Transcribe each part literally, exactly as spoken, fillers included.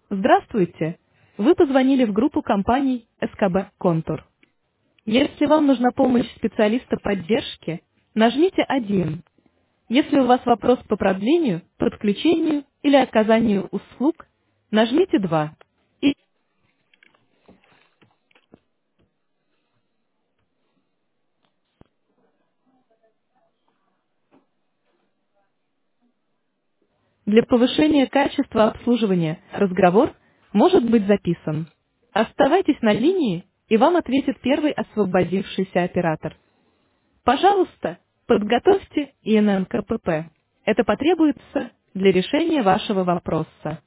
Здравствуйте! Вы позвонили в группу компаний эс ка бэ «Контур». Если вам нужна помощь специалиста поддержки, нажмите один. Если у вас вопрос по продлению, подключению или оказанию услуг, нажмите два. И для повышения качества обслуживания разговор может быть записан. Оставайтесь на линии, и вам ответит первый освободившийся оператор. Пожалуйста, подготовьте и эн эн ка пэ пэ. Это потребуется для решения вашего вопроса.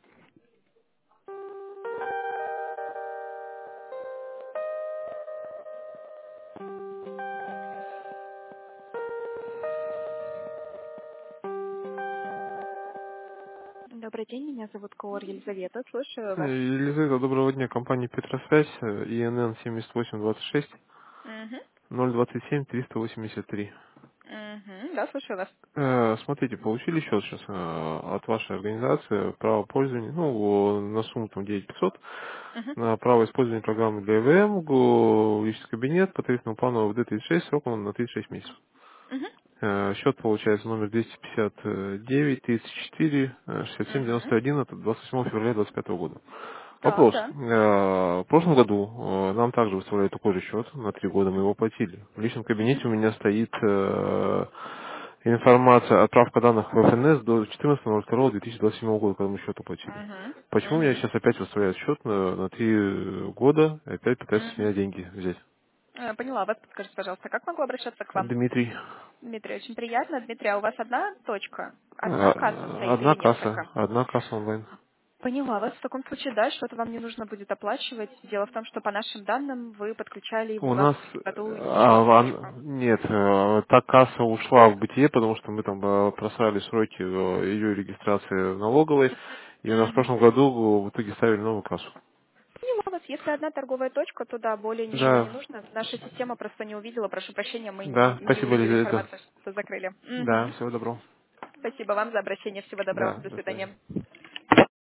Добрый день, меня зовут Коор Елизавета, слушаю вас. Елизавета, доброго дня. Компания Петросвязь, э, и эн эн семьдесят восемь двадцать шесть Угу. ноль двадцать семь триста восемьдесят три. Угу. Да, слушаю вас. Э, Смотрите, получили счет сейчас э, от вашей организации, право пользования, ну, на сумму там девять тысяч пятьсот, Угу. на право использования программы для и вэ эм, го, личный кабинет по тарифному плану вэ дэ тридцать шесть, сроком на тридцать шесть месяцев. Угу. Э, Счет получается номер двести пятьдесят девять тридцать четыре шестьдесят семь девяносто Угу. один от двадцать восьмого февраля двадцать пятого года. Так, Вопрос. да. Э, В прошлом году э, нам также выставляли такой же счет, на три года мы его платили. В личном Угу. кабинете у меня стоит э, информация, отправка данных в эф эн эс до четырнадцатого второго две тысячи двадцать седьмого года, когда мы счет оплатили. Угу. Почему меня Угу. сейчас опять выставляют счет на, на три года и опять пытаются с Угу. меня деньги взять? Э, Поняла вас. Подскажите, пожалуйста, как могу обращаться к вам? Дмитрий. Дмитрий, очень приятно. Дмитрий, а у вас одна точка? Одна касса А, стоит Одна или касса, несколько? одна касса онлайн. Поняла вас. В таком случае, да, что-то вам не нужно будет оплачивать. Дело в том, что по нашим данным вы подключали в У нас, двадцать году еще а, одну точку. ван- нет, э, та касса ушла в бытие, потому что мы там э, просрали сроки э, ее регистрации в налоговой, и у нас в Угу. прошлом году в итоге ставили новую кассу. Поняла вас. Если одна торговая точка, то да, более ничего не Да, нужно. Наша система просто не увидела. Прошу прощения, мы не, да, не спасибо, увидели Елизавета. информацию, что закрыли. Да, Мгм. всего доброго. Спасибо вам за обращение. Всего доброго. Да, До до свидания. свидания.